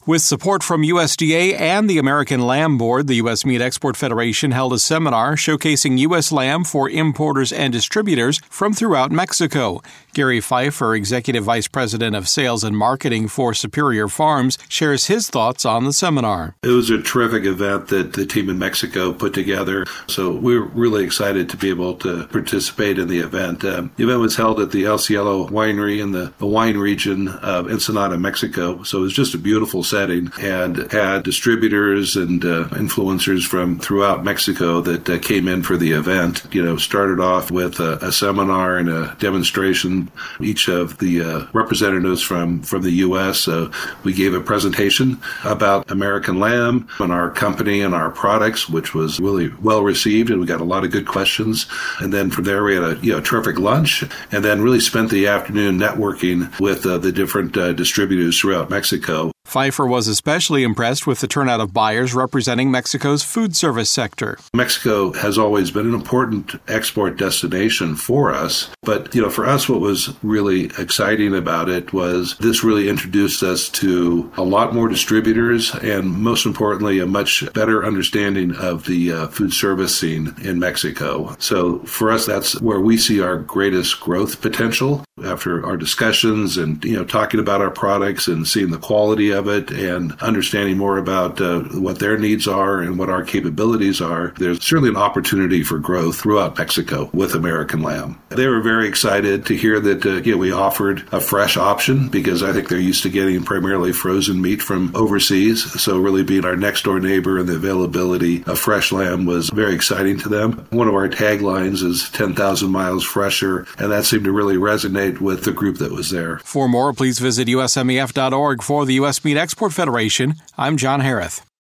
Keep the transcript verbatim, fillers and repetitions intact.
With support from U S D A and the American Lamb Board, the U S Meat Export Federation held a seminar showcasing U S lamb for importers and distributors from throughout Mexico. Gary Pfeiffer, Executive Vice President of Sales and Marketing for Superior Farms, shares his thoughts on the seminar. It was a terrific event that the team in Mexico put together, so we were really excited to be able to participate in the event. Um, the event was held at the El Cielo Winery in the, the wine region of Ensenada, Mexico, so it was just a beautiful setting and had distributors and uh, influencers from throughout Mexico that uh, came in for the event. You know, started off with a, a seminar and a demonstration. Each of the uh, representatives from, from the U S, uh, we gave a presentation about American Lamb and our company and our products, which was really well received, and we got a lot of good questions. And then from there, we had a you know, terrific lunch, and then really spent the afternoon networking with uh, the different uh, distributors throughout Mexico. Pfeiffer was especially impressed with the turnout of buyers representing Mexico's food service sector. Mexico has always been an important export destination for us, but you know, for us, what was really exciting about it was this really introduced us to a lot more distributors and, most importantly, a much better understanding of the uh, food service scene in Mexico. So for us, that's where we see our greatest growth potential. After our discussions and you know, talking about our products and seeing the quality of it and understanding more about uh, what their needs are and what our capabilities are, there's certainly an opportunity for growth throughout Mexico with American Lamb. They were very excited to hear that uh, you know, we offered a fresh option, because I think they're used to getting primarily frozen meat from overseas. So really being our next door neighbor and the availability of fresh lamb was very exciting to them. One of our taglines is ten thousand miles fresher, and that seemed to really resonate with the group that was there. For more, please visit U S M E F dot org. For the U S Meat Export Federation, I'm John Harrith.